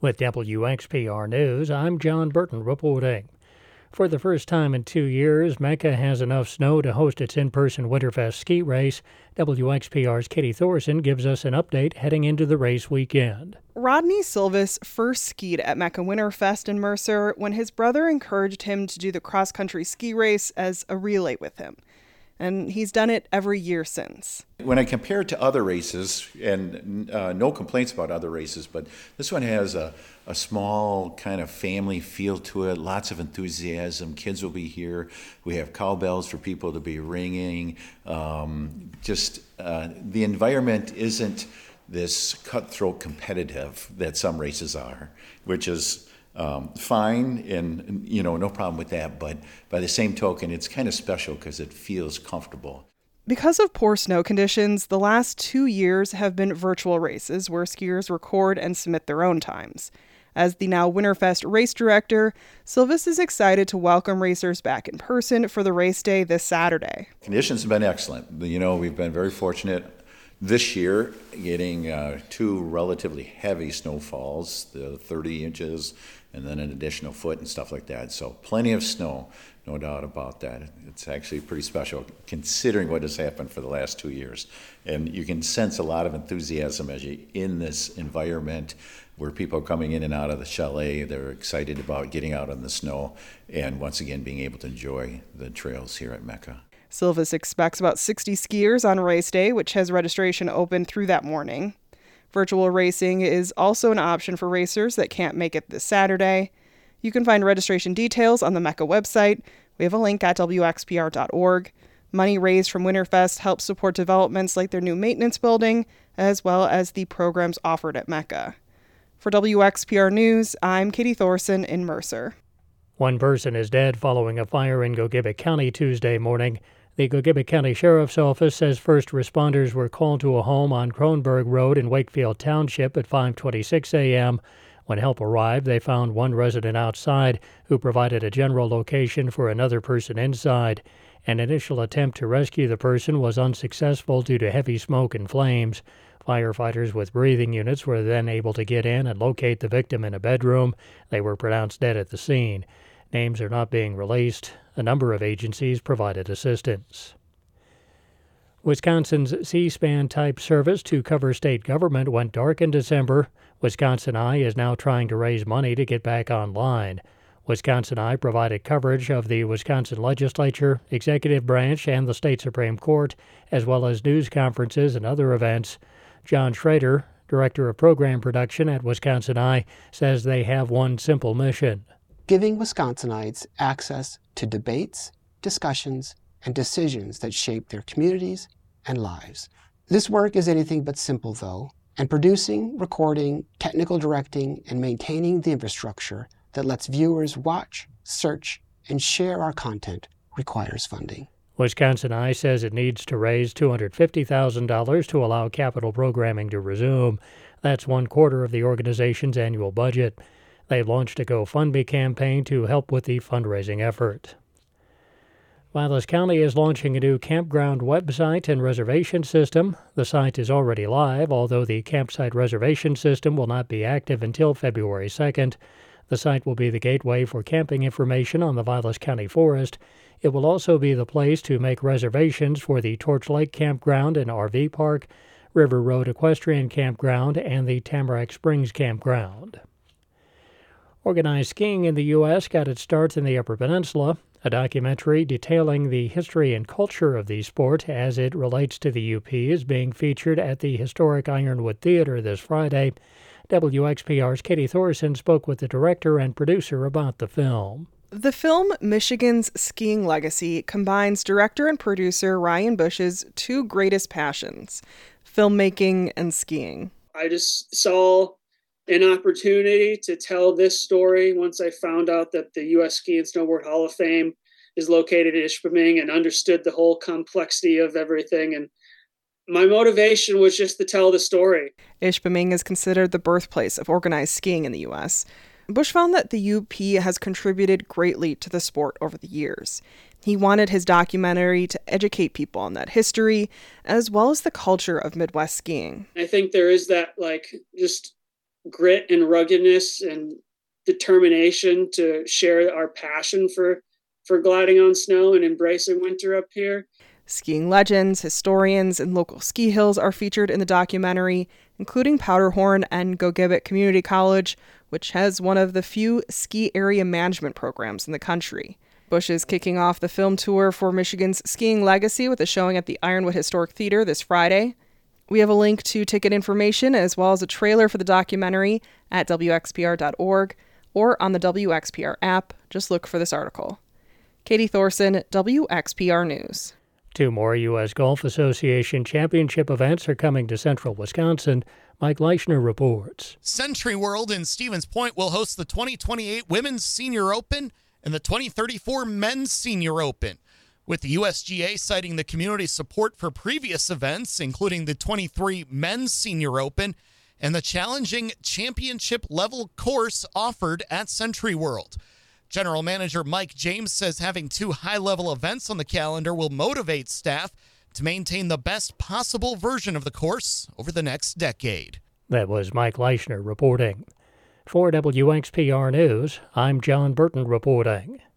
With WXPR News, I'm John Burton reporting. For the first time in 2 years, Mecca has enough snow to host its in-person Winterfest ski race. WXPR's Katie Thorson gives us an update heading into the race weekend. Rodney Silvis first skied at Mecca Winterfest in Mercer when his brother encouraged him to do the cross-country ski race as a relay with him. And he's done it every year since. When I compare it to other races, and no complaints about other races, but this one has a small kind of family feel to it, lots of enthusiasm. Kids will be here. We have cowbells for people to be ringing. The environment isn't this cutthroat competitive that some races are, which is fine, and no problem with that, but by the same token, it's kind of special because it feels comfortable. Because of poor snow conditions, the last 2 years have been virtual races where skiers record and submit their own times. As the now Winterfest race director, Silvis is excited to welcome racers back in person for the race day this Saturday. Conditions have been excellent. We've been very fortunate this year getting 2 relatively heavy snowfalls, the 30 inches, and then an additional foot and stuff like that. So plenty of snow, no doubt about that. It's actually pretty special considering what has happened for the last 2 years. And you can sense a lot of enthusiasm as you're in this environment where people are coming in and out of the chalet. They're excited about getting out in the snow and once again being able to enjoy the trails here at Mecca. Silvis expects about 60 skiers on race day, which has registration open through that morning. Virtual racing is also an option for racers that can't make it this Saturday. You can find registration details on the Mecca website. We have a link at WXPR.org. Money raised from Winterfest helps support developments like their new maintenance building, as well as the programs offered at Mecca. For WXPR News, I'm Katie Thorson in Mercer. One person is dead following a fire in Gogebic County Tuesday morning. The Gogebic County Sheriff's Office says first responders were called to a home on Kronberg Road in Wakefield Township at 5:26 a.m. When help arrived, they found one resident outside who provided a general location for another person inside. An initial attempt to rescue the person was unsuccessful due to heavy smoke and flames. Firefighters with breathing units were then able to get in and locate the victim in a bedroom. They were pronounced dead at the scene. Names are not being released. A number of agencies provided assistance. Wisconsin's C-SPAN type service to cover state government went dark in December. Wisconsin Eye is now trying to raise money to get back online. Wisconsin Eye provided coverage of the Wisconsin legislature, executive branch, and the state Supreme Court, as well as news conferences and other events. John Schrader, director of program production at Wisconsin Eye, says they have one simple mission: giving Wisconsinites access to debates, discussions, and decisions that shape their communities and lives. This work is anything but simple, though, and producing, recording, technical directing, and maintaining the infrastructure that lets viewers watch, search, and share our content requires funding. Wisconsin Eye says it needs to raise $250,000 to allow capital programming to resume. That's 1/4 of the organization's annual budget. They launched a GoFundMe campaign to help with the fundraising effort. Vilas County is launching a new campground website and reservation system. The site is already live, although the campsite reservation system will not be active until February 2nd. The site will be the gateway for camping information on the Vilas County Forest. It will also be the place to make reservations for the Torch Lake Campground and RV Park, River Road Equestrian Campground, and the Tamarack Springs Campground. Organized skiing in the U.S. got its start in the Upper Peninsula. A documentary detailing the history and culture of the sport as it relates to the UP is being featured at the historic Ironwood Theater this Friday. WXPR's Katie Thorson spoke with the director and producer about the film. The film Michigan's Skiing Legacy combines director and producer Ryan Bush's two greatest passions, filmmaking and skiing. I just saw an opportunity to tell this story once I found out that the U.S. Ski and Snowboard Hall of Fame is located in Ishpeming and understood the whole complexity of everything. And my motivation was just to tell the story. Ishpeming is considered the birthplace of organized skiing in the U.S. Bush found that the UP has contributed greatly to the sport over the years. He wanted his documentary to educate people on that history, as well as the culture of Midwest skiing. I think there is that, just grit and ruggedness and determination to share our passion for gliding on snow and embracing winter up here. Skiing legends, historians, and local ski hills are featured in the documentary, including Powderhorn and Gogebic Community College, which has one of the few ski area management programs in the country. Busch is kicking off the film tour for Michigan's skiing legacy with a showing at the Ironwood Historic Theater this Friday. We have a link to ticket information as well as a trailer for the documentary at WXPR.org or on the WXPR app. Just look for this article. Katie Thorson, WXPR News. 2 more U.S. Golf Association championship events are coming to central Wisconsin. Mike Leichner reports. Century World in Stevens Point will host the 2028 Women's Senior Open and the 2034 Men's Senior Open, with the USGA citing the community support for previous events, including the 23 Men's Senior Open and the challenging championship-level course offered at Century World. General Manager Mike James says having 2 high-level events on the calendar will motivate staff to maintain the best possible version of the course over the next decade. That was Mike Leichner reporting. For WXPR News, I'm John Burton reporting.